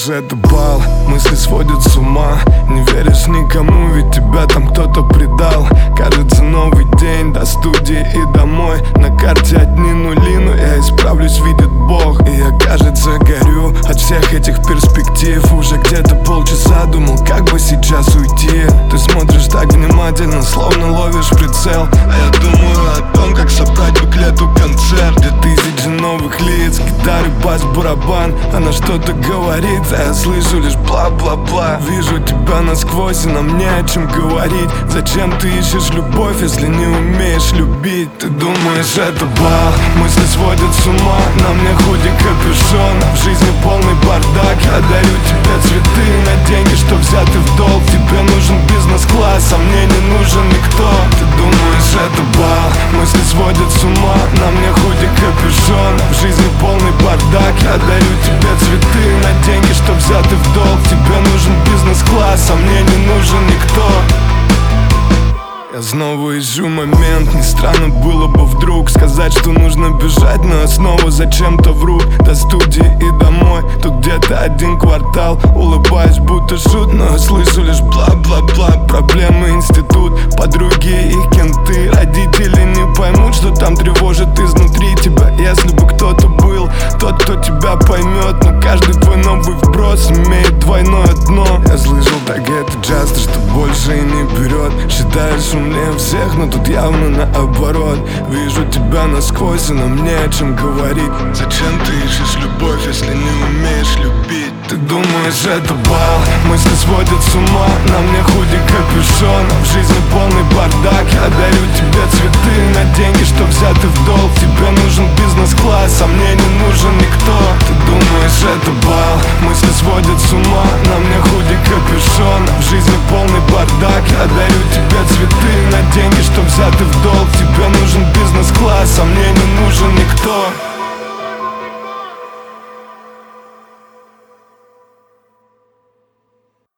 думаешь, это бал? Мысли сводят с ума. Не веришь никому, ведь тебя там кто-то предал. Кажется, новый день до студии и домой. На карте одни нули, но я исправлюсь, видит Бог. И я, кажется, горю от всех этих перспектив. Уже где-то полчаса думал, как бы сейчас уйти. Ты смотришь так внимательно, словно ловишь прицел. А я думаю о том, как собрать буклету концерт, где тысячи новых лиц, гитары, бас, барабан. Она что-то говорит, а я слышу лишь бла-бла-бла. Вижу тебя насквозь, и нам не о чем говорить. Зачем ты ищешь любовь, если не умеешь любить? Ты думаешь, это бал? Мысли сводят с ума. На мне худи, капюшон. В жизни полный бардак. Я дарю тебе цветы на деньги, что взяты в долг. Тебе нужен бизнес-класс, а мне не нужен никто. Ты думаешь, это бал? Мысли сводят с ума. На мне худи, капюшон. В жизни полный бардак. Я дарю тебе цветы на деньги, что взяты в долг. Тебе нужен бизнес-класс, а мне не нужен никто. Я снова ищу момент, не странно было бы вдруг сказать, что нужно бежать, но я снова зачем-то вру. До студии и домой, тут где-то один квартал. Улыбаюсь, будто шут, но я слышу лишь бла-бла-бла. Проблемы, институт, подруги и кенты. Родители не поймут, что там тревожит изнутри тебя. Если бы кто-то был, тот, кто тебя поймет. Но каждый твой новый вброс имеет двойное дно. Я слышал, так это часто, что больше и не берет. Считаешь умнее всех, но тут явно наоборот. Вижу тебя насквозь, и нам не о чем говорить. Зачем ты ищешь любовь, если не умеешь любить? Ты думаешь, это бал? Мысли сводят с ума. На мне худи, капюшон. В жизни полный бардак. Я дарю тебе цветы на деньги, что взяты в долг. Тебе нужен бизнес-класс, а мне не нужен никто. Ты думаешь, это бал? Мысли сводят с ума. На мне худи, капюшон. В жизни полный бардак. Я дарю тебе цветы на деньги, что взяты в долг. Тебе нужен бизнес-класс, а мне не нужен никто.